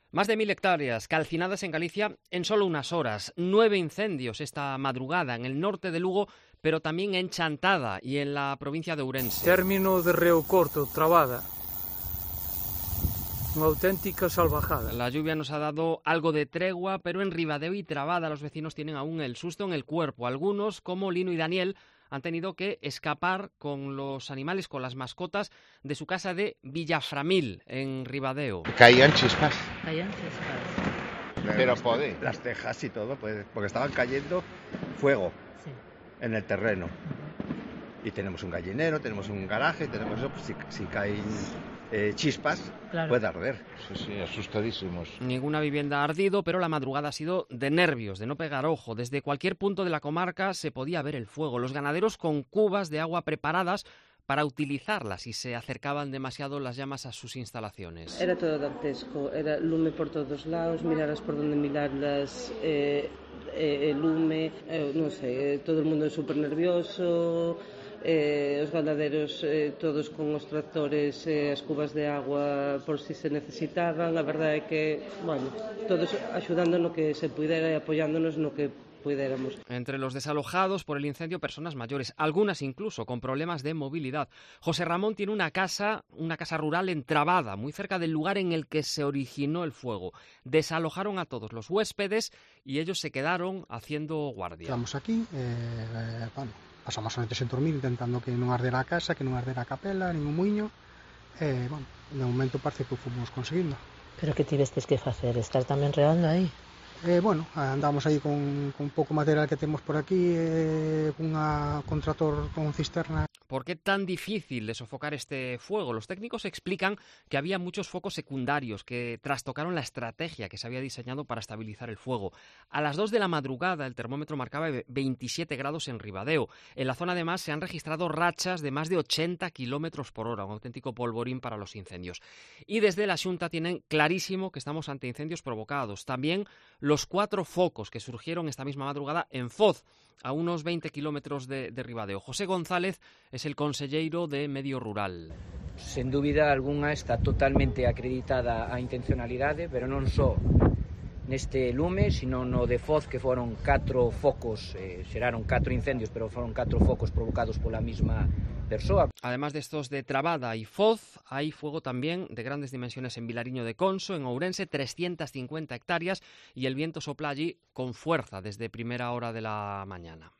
Más de 1000 hectáreas calcinadas en Galicia en solo unas horas. 9 incendios esta madrugada en el norte de Lugo, pero también en Chantada y en la provincia de Ourense. Término de Río Corto, Trabada. Una auténtica salvajada. La lluvia nos ha dado algo de tregua, pero en Ribadeo y Trabada los vecinos tienen aún el susto en el cuerpo. Algunos, como Lino y Daniel, han tenido que escapar con los animales, con las mascotas, de su casa de Villaframil, en Ribadeo. Caían chispas. Pero las tejas y todo, pues, porque estaban cayendo fuego en el terreno. Y tenemos un gallinero, tenemos un garaje, tenemos eso, pues si caen chispas, claro, puede arder. Sí, asustadísimos. Ninguna vivienda ha ardido, pero la madrugada ha sido de nervios, de no pegar ojo. Desde cualquier punto de la comarca se podía ver el fuego. Los ganaderos con cubas de agua preparadas para utilizarlas y se acercaban demasiado las llamas a sus instalaciones. Era todo dantesco, era lume por todos lados, miraras por donde mirarlas, lume, non sei, todo el mundo é super nervioso. Os ganaderos todos con os tractores as cubas de agua por si se necesitaban. A verdade é que, bueno, todos axudando no que se puidera e apoyándonos no que pudiéramos. Entre los desalojados por el incendio, personas mayores, algunas incluso con problemas de movilidad. José Ramón tiene una casa rural en Trabada, muy cerca del lugar en el que se originó el fuego. Desalojaron a todos los huéspedes y ellos se quedaron haciendo guardia. Estamos aquí, pasamos a noite sen dormir intentando que non ardera a casa, que non ardera a capela, nin o muiño. De momento parece que o fomos conseguindo. Pero que tivestes que facer? Estar tamén reando aí? Andamos aí con pouco material que temos por aquí, con tractor con cisterna. ¿Por qué tan difícil de sofocar este fuego? Los técnicos explican que había muchos focos secundarios que trastocaron la estrategia que se había diseñado para estabilizar el fuego. A las 2 de la madrugada el termómetro marcaba 27 grados en Ribadeo. En la zona además se han registrado rachas de más de 80 kilómetros por hora, un auténtico polvorín para los incendios. Y desde la Xunta tienen clarísimo que estamos ante incendios provocados. También los 4 focos que surgieron esta misma madrugada en Foz, a unos 20 kilómetros de Ribadeo. José González es el conselleiro de Medio Rural. Sen dúbida algunha está totalmente acreditada a intencionalidade, pero non só neste lume, sino no de Foz, que foron 4 focos, xeraron 4 incendios, pero foron 4 focos provocados pola mesma persoa. Además de estos de Trabada y Foz, hay fuego también de grandes dimensiones en Vilariño de Conso, en Ourense, 350 hectáreas, y el viento sopla allí con fuerza desde primera hora de la mañana.